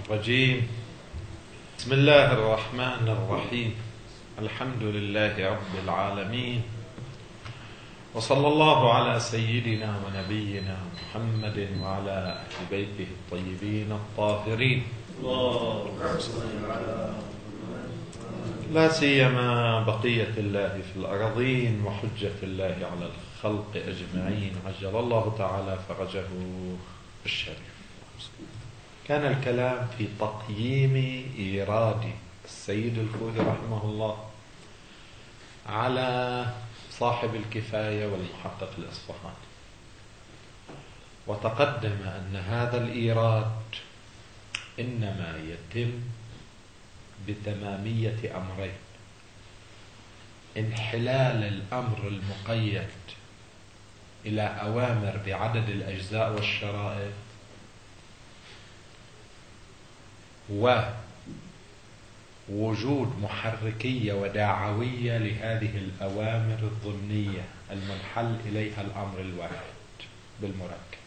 الرجيم. بسم الله الرحمن الرحيم. الحمد لله رب العالمين، وصلى الله على سيدنا ونبينا محمد وعلى أهل بيته الطيبين الطاهرين، لا سيما بقية الله في الأرضين وحجة الله على الخلق أجمعين، عجل الله تعالى فرجه الشريف. كان الكلام في تقييم إيراد السيد الخوئي رحمه الله على صاحب الكفاية والمحقق الإصفهاني، وتقدم أن هذا الإيراد إنما يتم بتمامية أمرين: انحلال الأمر المقيد إلى أوامر بعدد الأجزاء والشرائط، ووجود محركية وداعوية لهذه الأوامر الضمنية المنحل إليها الأمر الواحد بالمركب.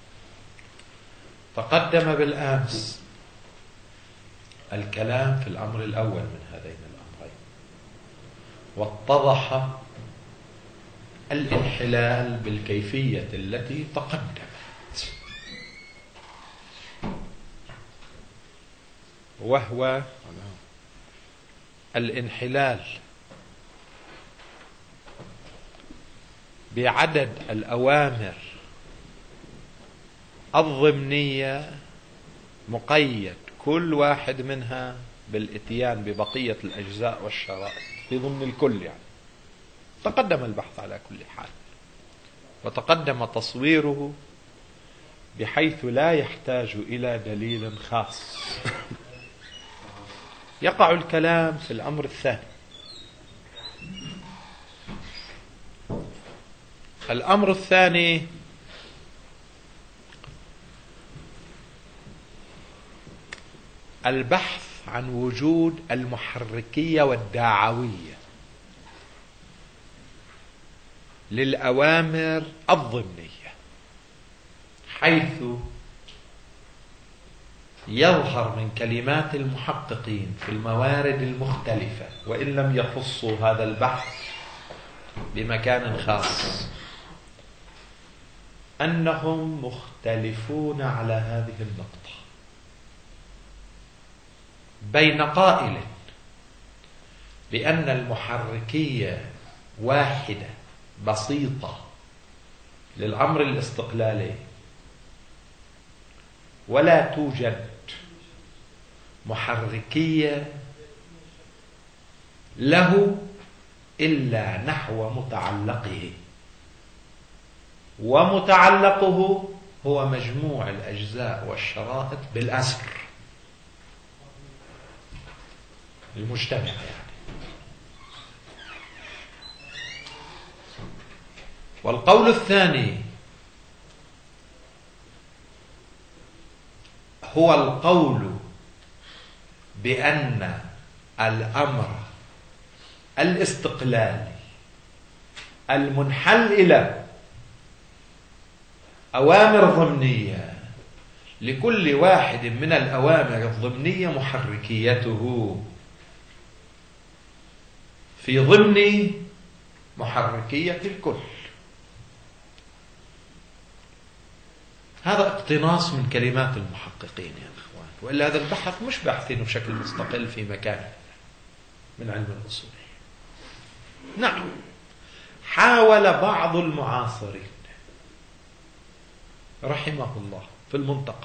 تقدم بالأمس الكلام في الأمر الأول من هذين الأمرين، واتضح الانحلال بالكيفية التي تقدمت، وهو الانحلال بعدد الأوامر الضمنية مقيد كل واحد منها بالاتيان ببقية الأجزاء والشرائط في ضمن الكل. يعني تقدم البحث على كل حال، وتقدم تصويره بحيث لا يحتاج إلى دليل خاص. يقع الكلام في الأمر الثاني. الأمر الثاني البحث عن وجود المحركية والداعوية للأوامر الضمنية، حيث يظهر من كلمات المحققين في الموارد المختلفة، وإن لم يخصوا هذا البحث بمكان خاص، أنهم مختلفون على هذه النقطة، بين قائل بأن المحركية واحدة بسيطة للأمر الاستقلالي، ولا توجد محركية له إلا نحو متعلقه، ومتعلقه هو مجموع الأجزاء والشرائط بالأسر المجتمع. يعني والقول الثاني هو القول بأن الأمر الاستقلالي المنحل إلى أوامر ضمنية، لكل واحد من الأوامر الضمنية محركيته في ضمن محركية الكل. هذا اقتناص من كلمات المحققين يا أخوان، وإلا هذا البحث مش باحثينه بشكل مستقل في مكان من علم الأصول. نعم، حاول بعض المعاصرين رحمه الله في المنطقة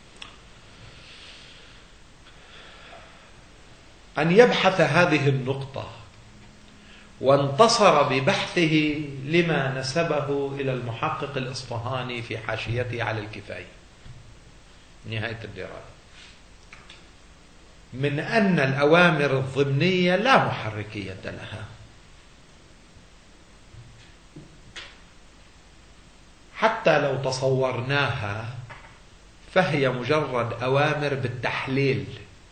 أن يبحث هذه النقطة، وانتصر ببحثه لما نسبه إلى المحقق الإصفهاني في حاشيته على الكفاية نهاية الدراسة، من أن الأوامر الضمنية لا محركية لها، حتى لو تصورناها فهي مجرد أوامر بالتحليل،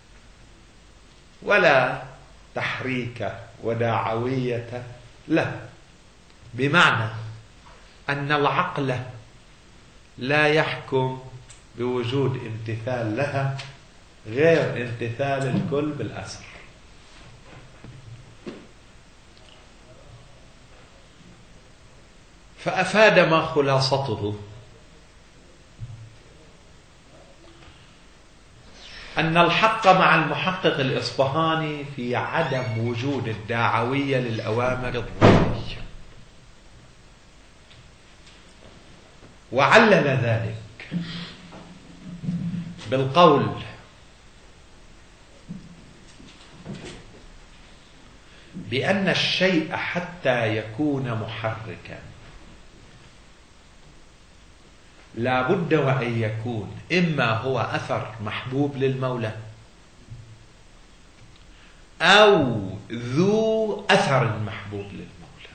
ولا تحريك وداعوية له، بمعنى أن العقل لا يحكم بوجود امتثال لها غير امتثال الكل بالأسر. فأفاد ما خلاصته أن الحق مع المحقق الإصفهاني في عدم وجود الداعوية للأوامر الضمنية، وعلل ذلك بالقول بأن الشيء حتى يكون محركا لا بد وأن يكون إما هو أثر محبوب للمولى أو ذو أثر محبوب للمولى،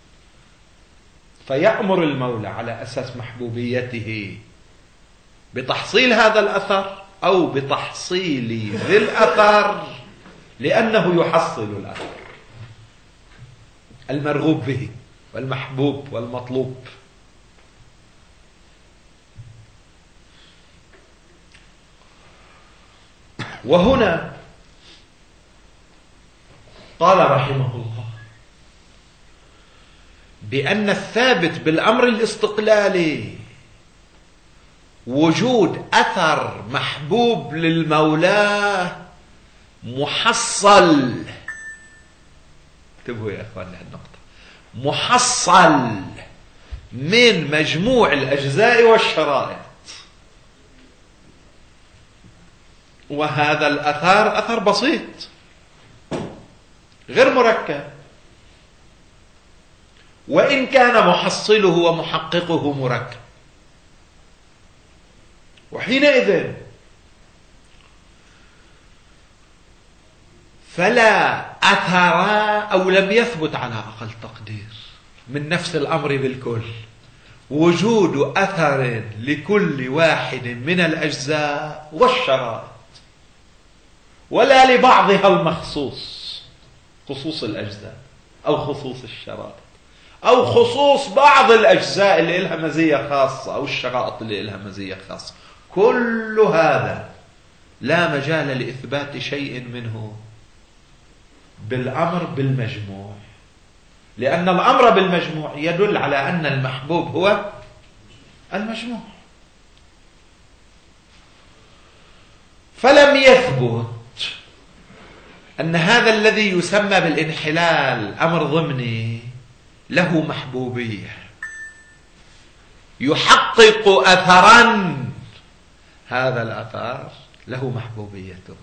فيأمر المولى على أساس محبوبيته بتحصيل هذا الأثر أو بتحصيل ذي الأثر لأنه يحصل الأثر المرغوب به والمحبوب والمطلوب. وهنا قال رحمه الله بأن الثابت بالأمر الاستقلالي وجود أثر محبوب للمولى محصل، انتبهوا يا أخوان لهالنقطة، محصل من مجموع الأجزاء والشرائط، وهذا الأثر أثر بسيط غير مركب، وإن كان محصله ومحققه مركب. وحينئذ فلا أثر أو لم يثبت على أقل تقدير من نفس الأمر بالكل وجود أثر لكل واحد من الأجزاء والشرائط، ولا لبعضها المخصوص، خصوص الأجزاء أو خصوص الشرائط أو خصوص بعض الأجزاء اللي لها مزية خاصة أو الشرائط اللي لها مزية خاصة. كل هذا لا مجال لإثبات شيء منه بالأمر بالمجموع، لأن الأمر بالمجموع يدل على أن المحبوب هو المجموع. فلم يثبت أن هذا الذي يسمى بالانحلال أمر ضمني له محبوبية يحقق أثرا، هذا الأثر له محبوبيته،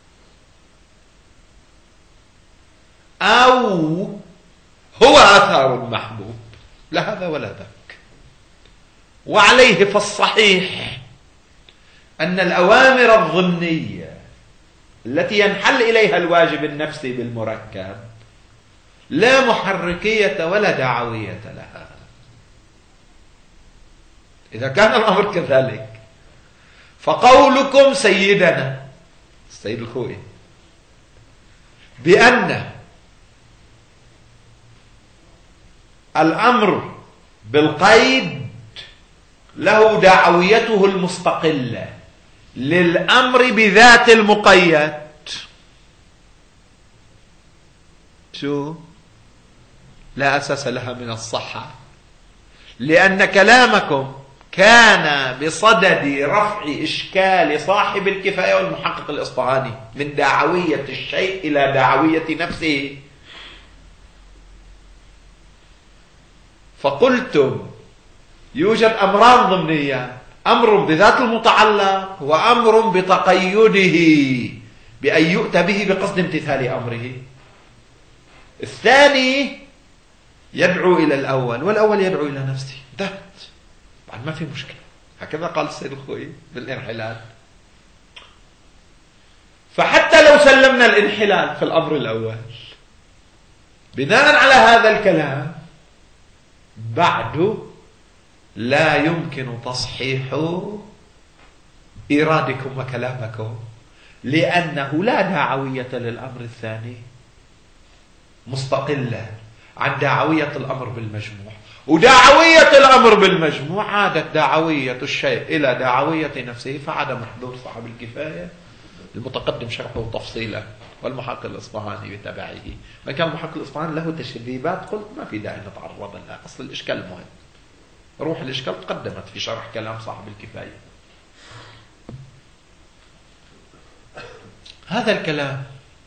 أو هو أثر محبوب، لا هذا ولا ذاك. وعليه فالصحيح أن الأوامر الضمنية التي ينحل إليها الواجب النفسي بالمركب لا محركية ولا دعوية لها. إذا كان الأمر كذلك فقولكم سيدنا السيد الخوئي بأن الأمر بالقيد له دعويته المستقلة للأمر بذات المقيد، شو؟ لا أساس لها من الصحة، لأن كلامكم كان بصدد رفع إشكال صاحب الكفاية والمحقق الإصفهاني من دعوية الشيء إلى دعوية نفسه. فقلتم يوجد أمران ضمنيان، أمر بذات المتعلق وأمر بتقيده بأن يؤتى به بقصد امتثال أمره. الثاني يدعو إلى الأول والأول يدعو إلى نفسه، انتهت، بعد ما في مشكلة. هكذا قال السيد الخوئي بالانحلال. فحتى لو سلمنا الانحلال في الأمر الأول بناء على هذا الكلام بعد لا يمكن تصحيح إيرادكم وكلامكم، لأنه لا دعوية للأمر الثاني مستقلة عن دعوية الأمر بالمجموع، ودعوية الأمر بالمجموع عادت دعوية الشيء إلى دعوية نفسه، فعدم حضور صاحب الكفاية المتقدم شرحه تفصيلا والمحقق الإصفهاني بتبعه. ما كان المحقق الإصفهاني له تشذيبات قلت ما في داعي نتعرض لها، أصل الإشكال مهم. روح الإشكال تقدمت في شرح كلام صاحب الكفاية. هذا الكلام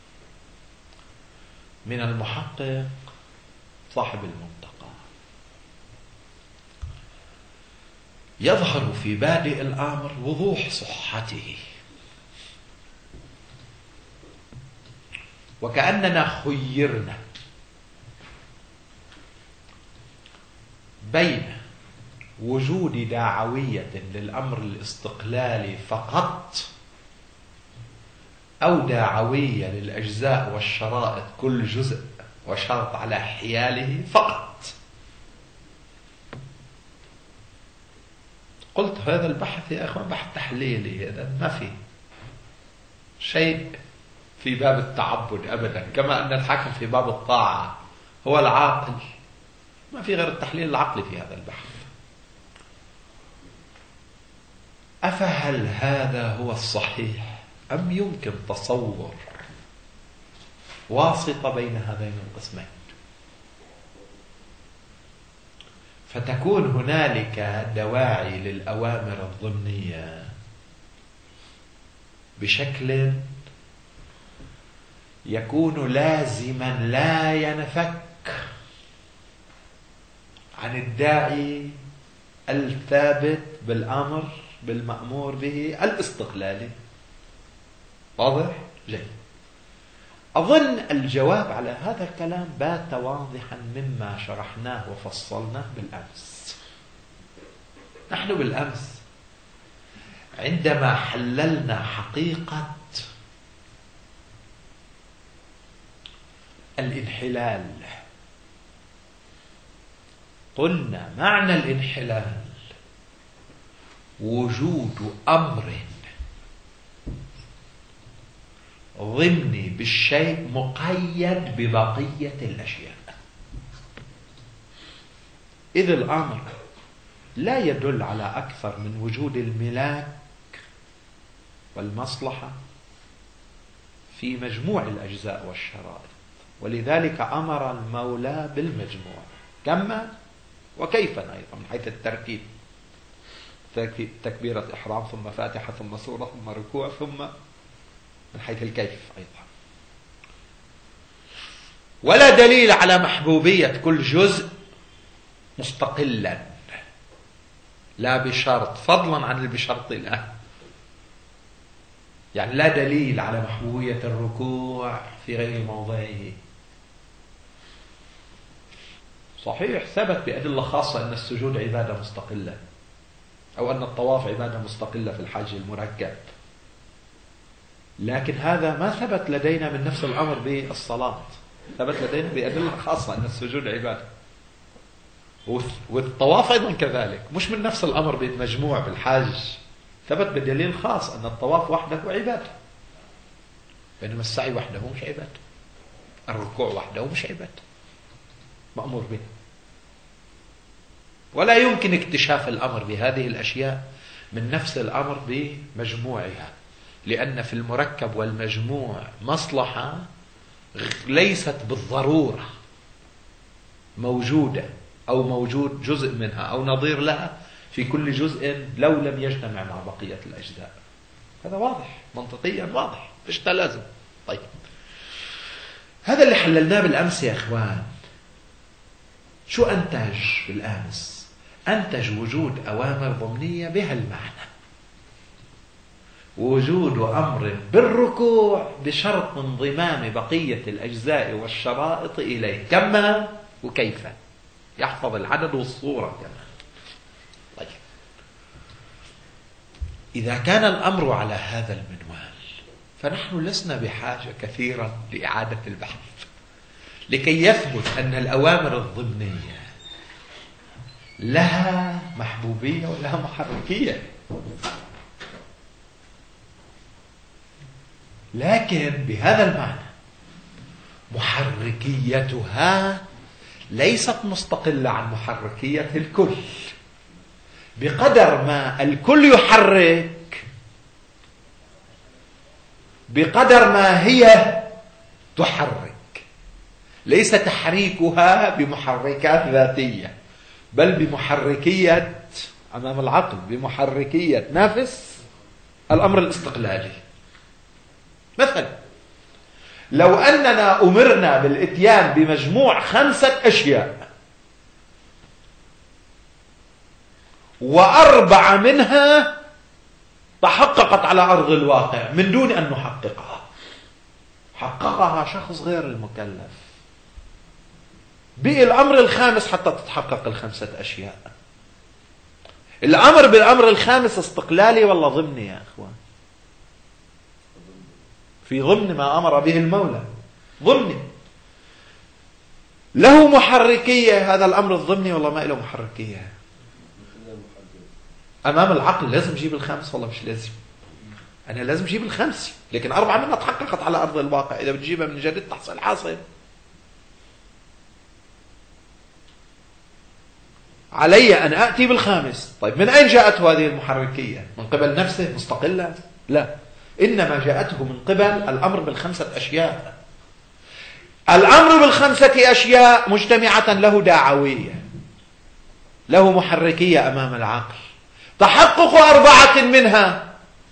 من المحقق صاحب المنطقة يظهر في بادئ الأمر وضوح صحته، وكأننا خيرنا بين وجود دعوية للأمر الاستقلالي فقط أو دعوية للأجزاء والشرائط كل جزء وشرط على حياله فقط. قلت هذا البحث يا أخوان بحث تحليلي، هذا ما في شيء في باب التعبد أبدا، كما أن الحاكم في باب الطاعة هو العاقل، ما في غير التحليل العقلي في هذا البحث. أفهل هذا هو الصحيح أم يمكن تصور واسطة بين هذين القسمين فتكون هنالك دواعي للأوامر الضمنية بشكل يكون لازما لا ينفك عن الداعي الثابت بالأمر بالمأمور به الاستقلالي؟ واضح؟ جيد. أظن الجواب على هذا الكلام بات واضحا مما شرحناه وفصلناه بالأمس. نحن بالأمس عندما حللنا حقيقة الانحلال قلنا معنى الانحلال وجود أمر ضمني بالشيء مقيد ببقية الأشياء، إذ الأمر لا يدل على أكثر من وجود الملاك والمصلحة في مجموع الأجزاء والشرائط، ولذلك أمر المولى بالمجموع كما وكيفا أيضا من حيث التركيب، تكبيرة إحرام ثم فاتحة ثم سورة ثم ركوع ثم من حيث الكيف أيضا. ولا دليل على محبوبية كل جزء مستقلا لا بشرط فضلا عن بشرط لا، يعني لا دليل على محبوبية الركوع في غير موضعه. صحيح ثبت بأدلة خاصة أن السجود عبادة مستقلة أو أن الطواف عبادة مستقلة في الحج المركب، لكن هذا ما ثبت لدينا من نفس الأمر بالصلاة، ثبت لدينا بأدلة خاصة أن السجود عبادة، والطواف أيضا كذلك مش من نفس الأمر بالمجموع بالحج، ثبت بدليل خاص أن الطواف وحده عبادة، بينما السعي وحده مش عبادة، الركوع وحده مش عبادة مأمور به. ولا يمكن اكتشاف الأمر بهذه الأشياء من نفس الأمر بمجموعها، لأن في المركب والمجموع مصلحة ليست بالضرورة موجودة أو موجود جزء منها أو نظير لها في كل جزء لو لم يجتمع مع بقية الأجزاء. هذا واضح منطقيا واضح، فيش تلازم. طيب هذا اللي حللناه بالأمس يا إخوان. شو أنتج بالأمس؟ أنتج وجود أوامر ضمنية بها المعنى، وجود أمر بالركوع بشرط انضمام بقية الأجزاء والشرائط إليه كما وكيف، يحفظ العدد والصورة كمان. طيب إذا كان الأمر على هذا المنوال فنحن لسنا بحاجة كثيرا لإعادة البحث لكي يثبت أن الأوامر الضمنية لها محبوبية ولها محركية، لكن بهذا المعنى محركيتها ليست مستقلة عن محركية الكل، بقدر ما الكل يحرك بقدر ما هي تحرك، ليس تحريكها بمحركات ذاتية، بل بمحركية أمام العقل، بمحركية نفس الأمر الاستقلالي. مثلا لو أننا أمرنا بالإتيان بمجموع 5 أشياء و4 منها تحققت على أرض الواقع من دون أن نحققها، حققها شخص غير المكلف، بقي الأمر الخامس حتى تتحقق ال5 أشياء. الأمر بالأمر الخامس استقلالي ولا ضمني يا أخوان؟ في ضمن ما أمر به المولى، ضمني. له محركية هذا الأمر الضمني ولا ما له محركية؟ أمام العقل لازم أجيب ال5 ولا مش لازم؟ أنا لازم أجيب ال5، لكن 4 منها تحققت على أرض الواقع. إذا بتجيبها من جديد تحصل حاصل. علي أن أتي بال5. طيب من أين جاءته هذه المحركية؟ من قبل نفسه مستقلة؟ لا، إنما جاءته من قبل الأمر بال5 أشياء. الأمر بال5 أشياء مجتمعة له دعوية، له محركية أمام العقل. تحقق 4 منها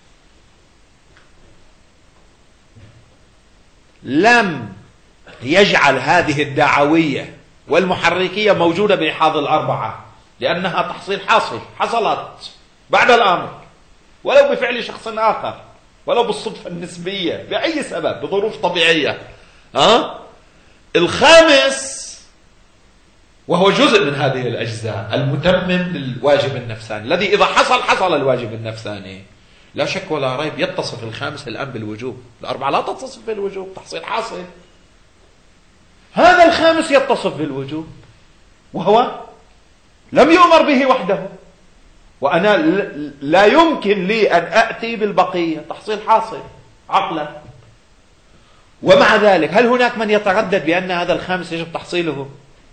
لم يجعل هذه الدعوية والمحركية موجودة بإحاض 4، لأنها تحصيل حاصل، حصلت بعد الأمر، ولو بفعل شخص آخر، ولو بالصدفة النسبية، بأي سبب، بظروف طبيعية. الخامس وهو جزء من هذه الأجزاء المتمم للواجب النفساني، الذي إذا حصل الواجب النفساني لا شك ولا ريب يتصف الخامس الآن بالوجوب. 4 لا تتصف بالوجوب، تحصيل حاصل. هذا الخامس يتصف بالوجوب، وهو لم يؤمر به وحده، وأنا لا يمكن لي أن أأتي بالبقية، تحصيل حاصل عقلا. ومع ذلك هل هناك من يتردد بأن هذا الخامس يجب تحصيله؟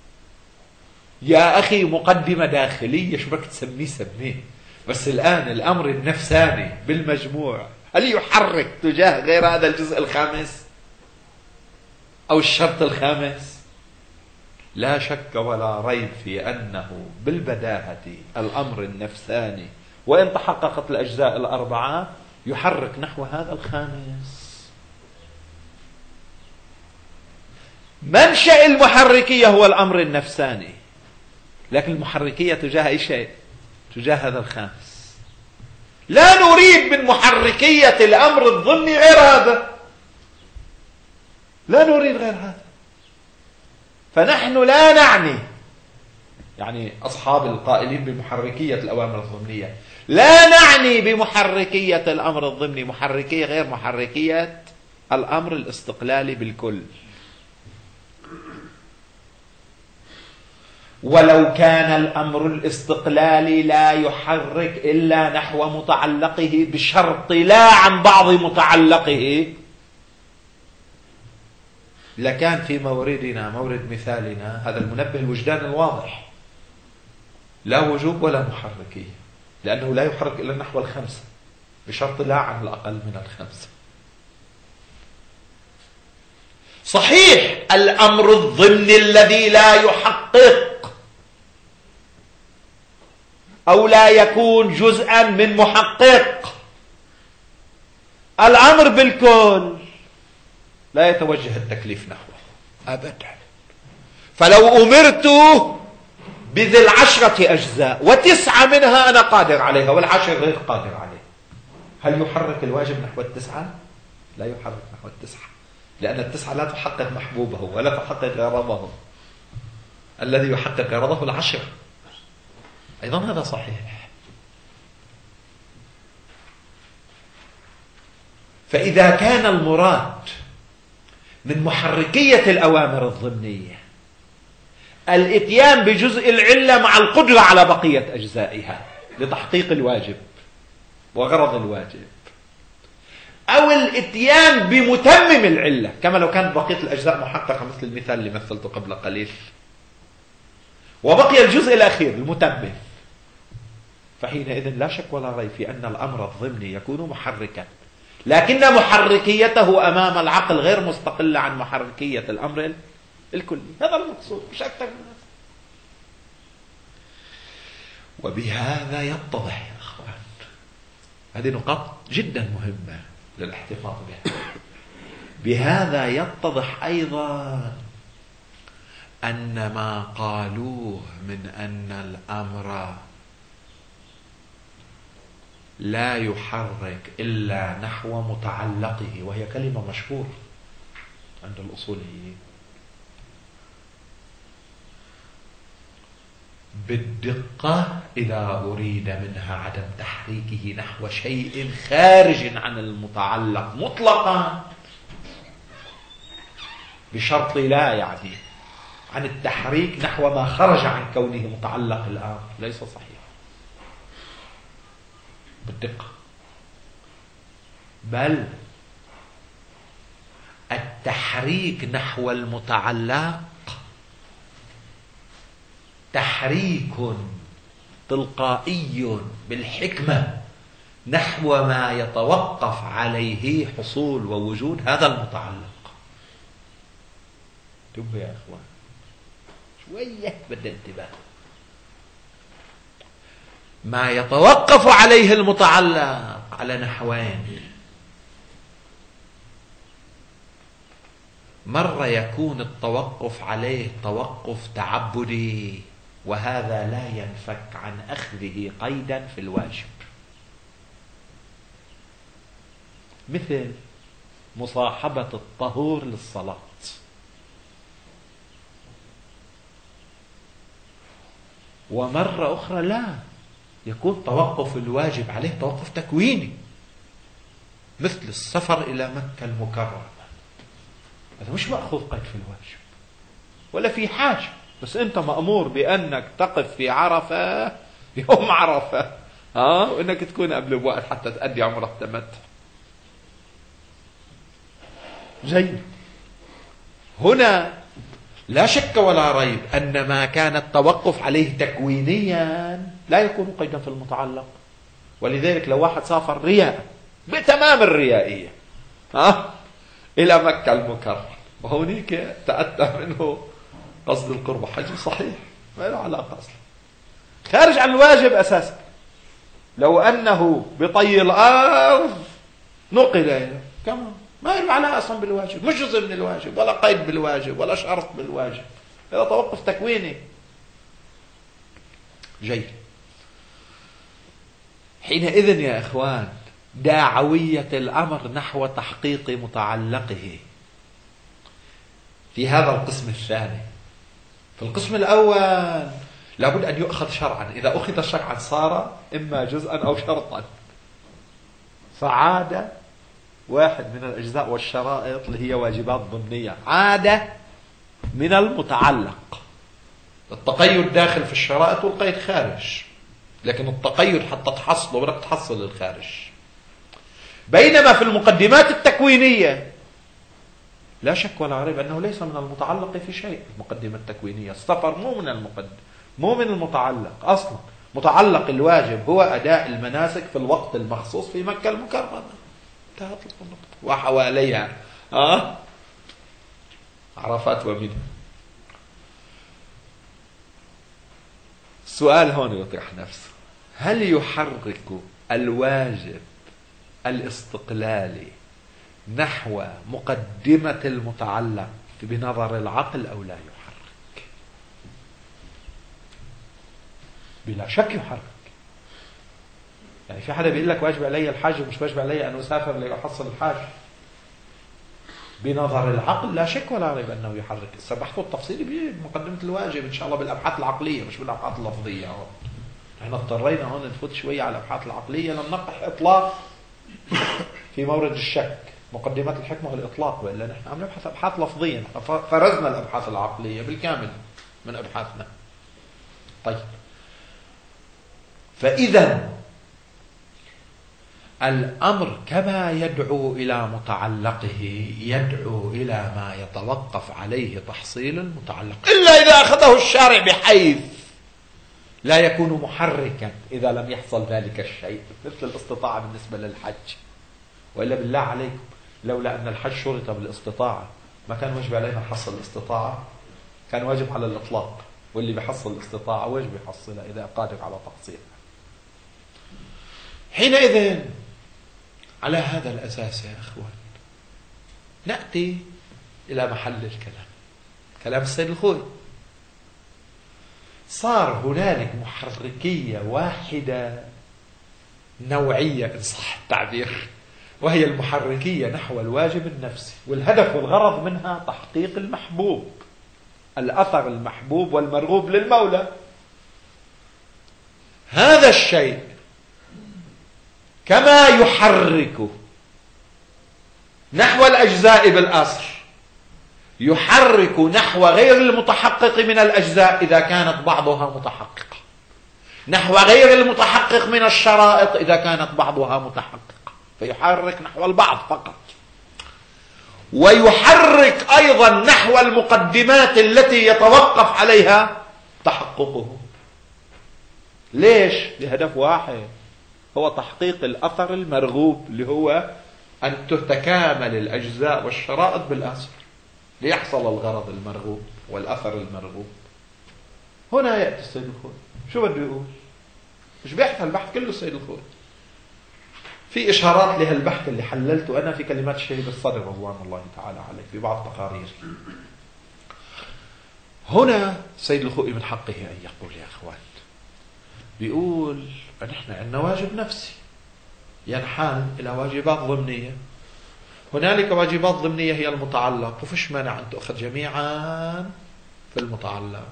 يا أخي مقدمة داخلية، شو بدك تسميه سميه، بس الآن الأمر النفساني بالمجموع هل يحرك تجاه غير هذا الجزء الخامس أو الشرط الخامس؟ لا شك ولا ريب في أنه بالبداهة الأمر النفساني وإن تحققت الأجزاء 4 يحرك نحو هذا الخامس. منشأ المحركية هو الأمر النفساني، لكن المحركية تجاه أي شيء؟ تجاه هذا الخامس. لا نريد من محركية الأمر الضمني غير هذا، لا نريد غير هذا. فنحن لا نعني، يعني أصحاب القائلين بمحركية الأوامر الضمنية، لا نعني بمحركية الأمر الضمني محركية غير محركية الأمر الاستقلالي بالكل. ولو كان الأمر الاستقلالي لا يحرك إلا نحو متعلقه بشرط لا عن بعض متعلقه، لكان في موردنا، مورد مثالنا، هذا المنبه الوجدان الواضح، لا وجوب ولا محركية، لأنه لا يحرك إلا نحو 5 بشرط لا عن الأقل من 5. صحيح الأمر الضمني الذي لا يحقق أو لا يكون جزءا من محقق، الأمر بالكل لا يتوجه التكليف نحوه أبدا. فلو أمرت بذي 10 أجزاء و9 منها أنا قادر عليها وال10 غير قادر عليها، هل يحرك الواجب نحو 9؟ لا يحرك نحو 9، لأن 9 لا تحقق محبوبه ولا تحقق غرضه. الذي يحقق غرضه 10. أيضا هذا صحيح. فإذا كان المراد من محركية الأوامر الضمنية الإتيان بجزء العلة مع القدرة على بقية أجزائها لتحقيق الواجب وغرض الواجب، أو الإتيان بمتمم العلة كما لو كانت بقية الأجزاء محققة مثل المثال اللي مثلته قبل قليل، وبقي الجزء الأخير المتمم، فحينئذ لا شك ولا ريب في أن الأمر الضمني يكون محركا لكن محركيته أمام العقل غير مستقلة عن محركية الأمر الكلي. هذا المقصود مش أكثر من هذا. وبهذا يتضح يا أخوان، هذه نقاط جدا مهمة للاحتفاظ بها. بهذا يتضح أيضا أن ما قالوه من أن الأمر لا يحرك إلا نحو متعلقه، وهي كلمة مشهورة عند الأصوليين، بالدقة إذا أريد منها عدم تحريكه نحو شيء خارج عن المتعلق مطلقا، بشرط لا يعني عن التحريك نحو ما خرج عن كونه متعلق الآن، ليس صحيح بالدقة. بل التحريك نحو المتعلق تحريك تلقائي بالحكمة نحو ما يتوقف عليه حصول ووجود هذا المتعلق. انتبه يا اخوان، شوية بدأ انتباه. ما يتوقف عليه المتعلق على نحوين: مرة يكون التوقف عليه توقف تعبدي، وهذا لا ينفك عن أخذه قيدا في الواجب، مثل مصاحبة الطهور للصلاة. ومرة أخرى لا، يكون توقف الواجب عليه توقف تكويني، مثل السفر إلى مكة المكرمة. هذا مش مأخوذ قيد في الواجب ولا في حاجة، بس أنت مأمور بأنك تقف في عرفة يوم عرفة، وأنك تكون قبل بوقت حتى تأدي عمرة تمتع. جيد. هنا لا شك ولا ريب أن ما كان التوقف عليه تكوينيا لا يكون قيدا في المتعلق. ولذلك لو واحد سافر رياء بتمام الريائية إلى مكة المكرمة، وهونيك تأتى منه قصد القرب حج صحيح، ما له علاقة أصلا، خارج عن الواجب أساسا. لو أنه بطي الأرض نقل إليه كمان ما له علاقة أصلا بالواجب، مش جزء من الواجب ولا قيد بالواجب ولا شرط بالواجب، هذا توقف تكويني. جيد. حينئذ يا إخوان داعوية الأمر نحو تحقيق متعلقه في هذا القسم الثاني. في القسم الأول لابد أن يؤخذ شرعا، إذا أخذ شرعا صار إما جزءا أو شرطا، فعاد واحد من الأجزاء والشرائط اللي هي واجبات ضمنية، عادة من المتعلق. التقيد داخل في الشرائط والقيد خارج، لكن التقيد حتى تحصله بدك تحصل الخارج. بينما في المقدمات التكوينية لا شك ولا ريب أنه ليس من المتعلق في شيء. المقدمة التكوينية السفر مو من المتعلق أصلا. متعلق الواجب هو أداء المناسك في الوقت المخصوص في مكة المكرمة، انتهت النقطة، وحواليها عرفات ومنى. السؤال هون يطرح نفسه: هل يحرك الواجب الاستقلالي نحو مقدمة المتعلق بنظر العقل أو لا يحرك؟ بلا شك يحرك. يعني في حدا بيقول لك واجب علي الحج ومش واجب علي أن أسافر لأحصل الحج، بنظر العقل لا شك ولا ريب أنه يحرك. البحث التفصيلي بمقدمة الواجب إن شاء الله بالأبحاث العقلية مش بالأبحاث اللفظية. احنا اضطرينا هون نفوت شوية على الأبحاث العقلية لننقح إطلاق في مورد الشك. مقدمات الحكمة والإطلاق، وإلا نحن عم نبحث أبحاث لفظية، فرزنا الأبحاث العقلية بالكامل من أبحاثنا. طيب، فإذا الأمر كما يدعو إلى متعلقه يدعو إلى ما يتوقف عليه تحصيل المتعلق، إلا إذا أخذه الشارع بحيث لا يكون محركا إذا لم يحصل ذلك الشيء، مثل الاستطاعة بالنسبة للحج. وإلا بالله عليكم لولا أن الحج شرط بالاستطاعة ما كان واجب علينا نحصل الاستطاعة؟ كان واجب على الإطلاق، واللي بيحصل الاستطاعة واجب يحصلها إذا قادر على تحصيلها. حينئذ على هذا الأساس يا أخوان نأتي إلى محل الكلام، كلام السيد الخوئي. صار هنالك محركية واحدة نوعية إن صح التعبير، وهي المحركية نحو الواجب النفسي، والهدف والغرض منها تحقيق المحبوب، الأثر المحبوب والمرغوب للمولى. هذا الشيء كما يحرك نحو الأجزاء بالأصل يحرك نحو غير المتحقق من الأجزاء إذا كانت بعضها متحققة، نحو غير المتحقق من الشرائط إذا كانت بعضها متحققة، فيحرك نحو البعض فقط، ويحرك أيضا نحو المقدمات التي يتوقف عليها تحققه. ليش؟ لهدف واحد، هو تحقيق الأثر المرغوب، اللي هو أن تتكامل الأجزاء والشرائط بالأصل ليحصل الغرض المرغوب والأثر المرغوب. هنا يأتي السيد الخوئي شو بده يقول؟ مش بيحث البحث كله السيد الخوئي، في إشارات لهالبحث اللي حللته أنا في كلمات الشهيد الصدر رضوان الله تعالى عليه في بعض تقارير. هنا السيد الخوئي من حقه أن يقول يا أخوان، بيقول نحن عندنا واجب نفسي ينحال إلى واجبات ضمنية. هنالك واجبات ضمنية هي المتعلق، وفيش مانع أن تأخذ جميعا في المتعلق،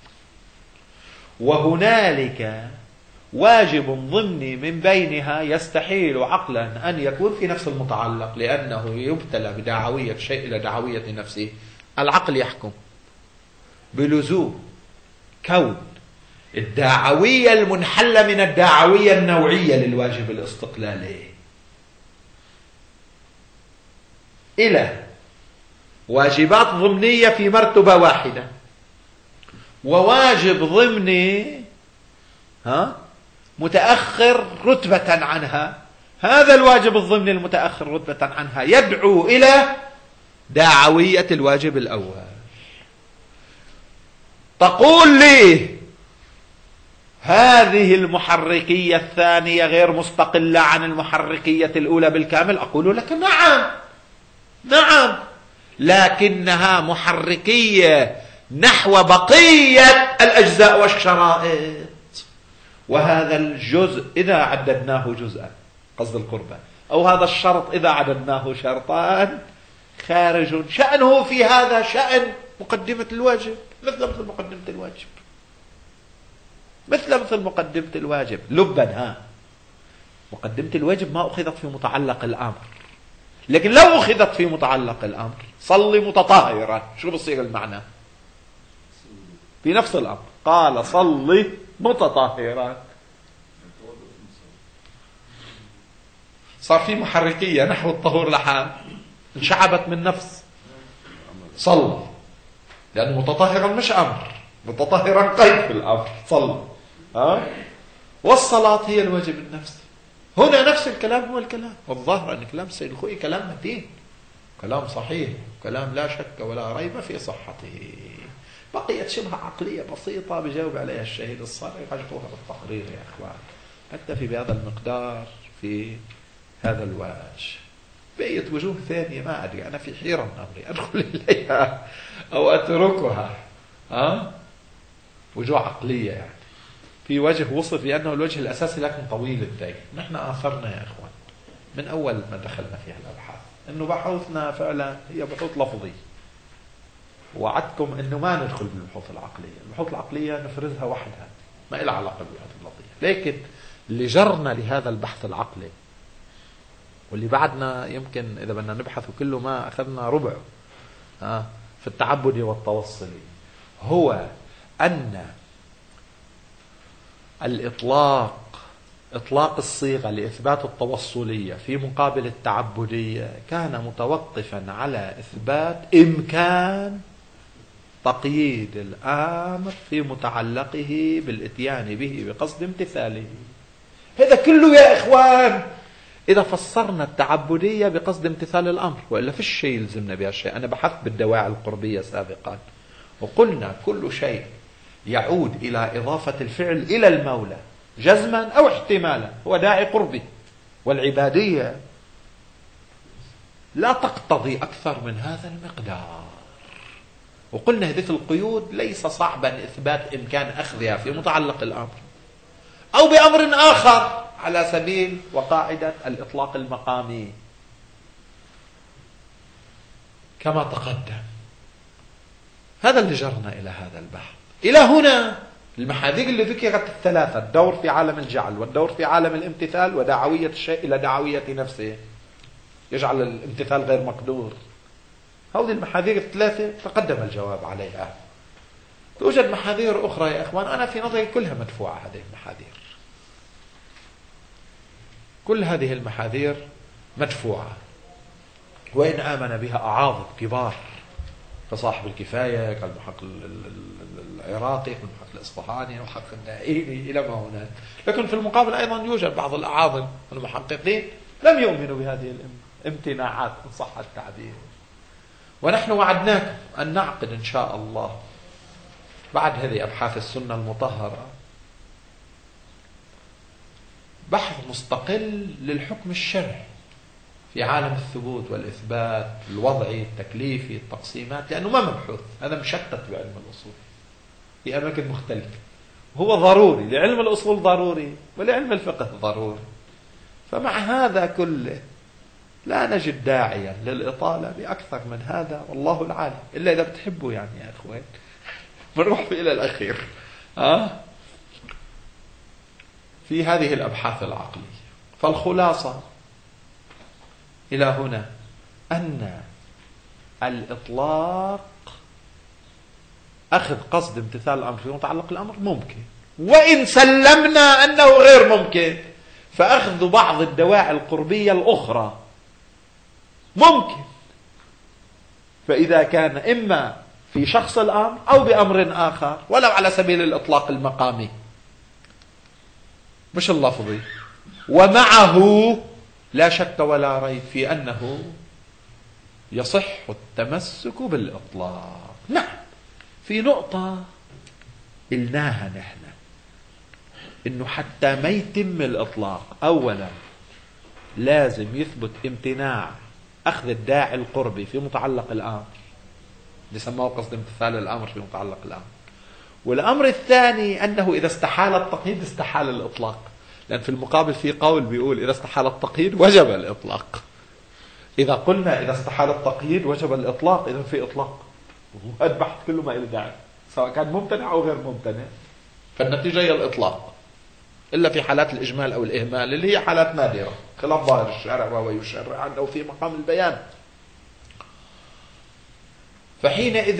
وهنالك واجب ضمني من بينها يستحيل عقلا أن يكون في نفس المتعلق، لأنه يبتلى بدعوية شيء إلى دعوية نفسه. العقل يحكم بلزوم كون الدعوية المنحلة من الدعوية النوعية للواجب الاستقلالي إلى واجبات ضمنية في مرتبة واحدة، وواجب ضمني متأخر رتبة عنها. هذا الواجب الضمني المتأخر رتبة عنها يدعو إلى دعوية الواجب الأول. تقول لي هذه المحركية الثانية غير مستقلة عن المحركية الأولى بالكامل؟ أقول لك نعم، لكنها محركية نحو بقية الأجزاء والشرائط، وهذا الجزء إذا عددناه جزءا قصد القربة، أو هذا الشرط إذا عددناه شرطان خارج شأنه في هذا شأن مقدمة الواجب، مثل مقدمة الواجب، مثل مقدمة الواجب. لبا مقدمة الواجب ما أخذت في متعلق الأمر، لكن لو أخذت في متعلق الأمر صلي متطهرا، شو بصير المعنى؟ في نفس الأمر قال صلي متطهرا، صار في محركية نحو الطهور لحال انشعبت من نفس صلي، لأنه متطهرا مش أمر، متطهرا قيد في الأمر صلي. والصلاة هي الواجب النفسي. هنا نفس الكلام هو الكلام، والظاهر أن كلام السيد الخوئي كلام متين، كلام صحيح، كلام لا شك ولا ريب في صحته. بقيت شبهة عقلية بسيطة بجاوب عليها الشهيد الصالح، حاجتوها بالتقرير يا أخوان. أكتفي بهذا المقدار في هذا الوجه. بقيت وجوه ثانية ما أدري، أنا في حيرة من أمري أدخل إليها أو أتركها. وجوه عقلية يعني. في وجه وصف بأنه الوجه الأساسي لكن طويل الدين. نحن آثرنا يا إخوان من أول ما دخلنا في الأبحاث أنه بحوثنا فعلا هي بحوث لفظية. وعدتكم أنه ما ندخل بالبحوث العقلية، البحوث العقلية نفرزها وحدها ما إلها علاقة بالبحوث اللفظية. لكن اللي جرنا لهذا البحث العقلي واللي بعدنا يمكن إذا بدنا نبحث كله ما أخذنا ربعه في التعبدي والتوصلي، هو أن إطلاق الصيغة لإثبات التوصلية في مقابل التعبدية كان متوقفا على إثبات إمكان تقييد الأمر في متعلقه بالإتيان به بقصد امتثاله. هذا كله يا إخوان إذا فسرنا التعبدية بقصد امتثال الأمر، وإلا في الشيء يلزمنا بها شيء. أنا بحثت بالدواعي القربية سابقا وقلنا كل شيء يعود إلى إضافة الفعل إلى المولى جزما أو احتمالا هو داعي قربي، والعبادية لا تقتضي أكثر من هذا المقدار. وقلنا هذه القيود ليس صعبا إثبات إمكان أخذها في متعلق الأمر أو بأمر آخر على سبيل وقاعدة الإطلاق المقامي كما تقدم. هذا اللي جرنا إلى هذا البحث. إلى هنا المحاذير اللي ذكرت الثلاثة: الدور في عالم الجعل، والدور في عالم الامتثال، ودعوية الشيء إلى دعوية نفسه يجعل الامتثال غير مقدور. هذه المحاذير الثلاثة تقدم الجواب عليها. توجد محاذير أخرى يا إخوان أنا في نظري كلها مدفوعة. هذه المحاذير كل هذه المحاذير مدفوعة، وإن آمن بها أعاظم كبار كصاحب الكفاية كالمحقق العراقي كالمحقق الإصفهاني والمحقق النائيني إلى ما هناك. لكن في المقابل أيضا يوجد بعض الأعاظم والمحققين لم يؤمنوا بهذه الامتناعات إن صح التعبير. ونحن وعدناكم أن نعقد إن شاء الله بعد هذه أبحاث السنة المطهرة بحث مستقل للحكم الشرعي في عالم الثبوت والإثبات الوضعي التكليفي التقسيمات، لأنه ما مبحوث، هذا مشتت بعلم الأصول في أماكن مختلفة. هو ضروري لعلم الأصول، ضروري ولعلم الفقه ضروري. فمع هذا كله لا نجد داعيا للإطالة بأكثر من هذا، والله العالم، إلا إذا بتحبوا يعني يا أخوان بنروح إلى الأخير في هذه الأبحاث العقلية. فالخلاصة إلى هنا أن الإطلاق أخذ قصد امتثال الأمر في متعلق الأمر ممكن، وإن سلمنا أنه غير ممكن فأخذ بعض الدواعي القربية الأخرى ممكن. فإذا كان إما في شخص الأمر أو بأمر آخر ولو على سبيل الإطلاق المقامي مش اللفظي، ومعه لا شك ولا ريب في أنه يصح التمسك بالإطلاق. نعم في نقطة قلناها نحن، إنه حتى ما يتم الإطلاق أولا لازم يثبت امتناع أخذ الداعي القربي في متعلق الأمر، يسموه قصد امتثال الأمر في متعلق الأمر. والأمر الثاني أنه إذا استحال التقييد استحال الإطلاق، لأن في المقابل في قول بيقول إذا استحال التقييد وجب الإطلاق. إذا قلنا إذا استحال التقييد وجب الإطلاق إذا في إطلاق، وهذا البحث كله ما إلى داعي سواء كان ممتنع أو غير ممتنع، فالنتيجة هي الإطلاق، إلا في حالات الإجمال أو الإهمال اللي هي حالات نادرة خلاف ظاهر الشرع وهو يشرع عنه في مقام البيان. فحينئذ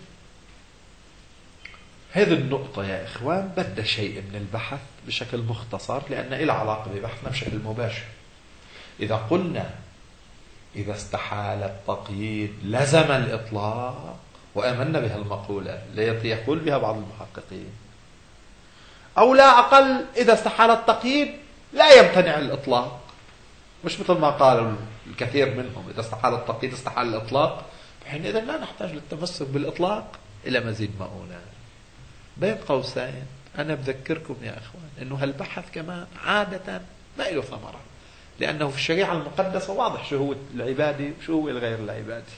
هذه النقطة يا إخوان بدأ شيء من البحث بشكل مختصر، لأن إلى علاقة ببحثنا بشكل مباشر. إذا قلنا إذا استحال التقييد لزم الإطلاق، وآمنا بها المقولة التي يقول بها بعض المحققين، أو لا أقل إذا استحال التقييد لا يمتنع الإطلاق، مش مثل ما قال الكثير منهم إذا استحال التقييد استحال الإطلاق، فحينئذ لا نحتاج للتمسك بالإطلاق إلى مزيد مؤونة. بين قوسين أنا بذكركم يا أخوان أنه هالبحث كمان عادة ما له ثمرة، لأنه في الشريعة المقدسة واضح شو هو العبادي وشو هو الغير العبادي.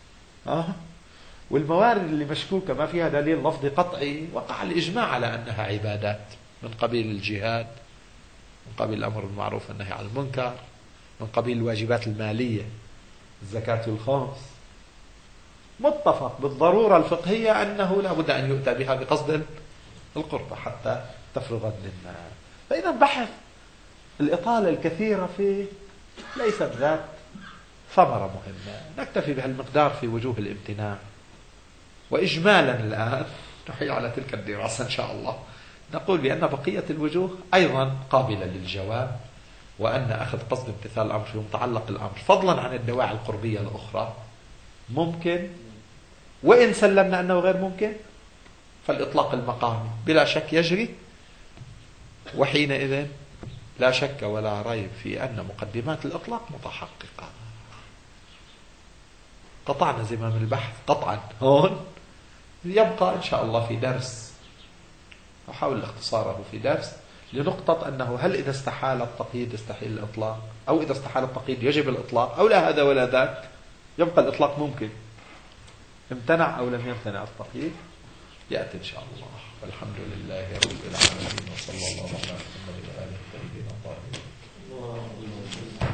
والموارد اللي مشكوكة ما فيها دليل لفظي قطعي وقع الإجماع على أنها عبادات، من قبيل الجهاد، من قبيل الأمر بالمعروف والنهي عن المنكر، من قبيل الواجبات المالية الزكاة والخمس، متفق بالضرورة الفقهية أنه لا بد أن يؤتى بها بقصد القربة حتى تفرغ للناس. فإذا بحث الإطالة الكثيرة فيه ليست ذات ثمرة مهمة، نكتفي بهالمقدار في وجوه الامتناع. وإجمالا الآن نحيل على تلك الدراسة إن شاء الله، نقول بأن بقية الوجوه أيضا قابلة للجواب، وأن أخذ قصد امتثال الأمر في متعلق الأمر فضلا عن الدواعي القربية الأخرى ممكن، وإن سلمنا أنه غير ممكن فالإطلاق المقامي بلا شك يجري، وحينئذ لا شك ولا ريب في أن مقدمات الإطلاق متحققة. قطعنا زمام البحث قطعا هون، يبقى إن شاء الله في درس، أحاول اختصاره في درس، لنقطة أنه هل إذا استحال التقييد يستحيل الإطلاق، أو إذا استحال التقييد يجب الإطلاق، أو لا هذا ولا ذاك، يبقى الإطلاق ممكن، امتنع أو لم يمتنع التقييد، يأتي إن شاء الله. والحمد لله رب العالمين، وصلى الله على محمد وآله الطيبين الطاهرين.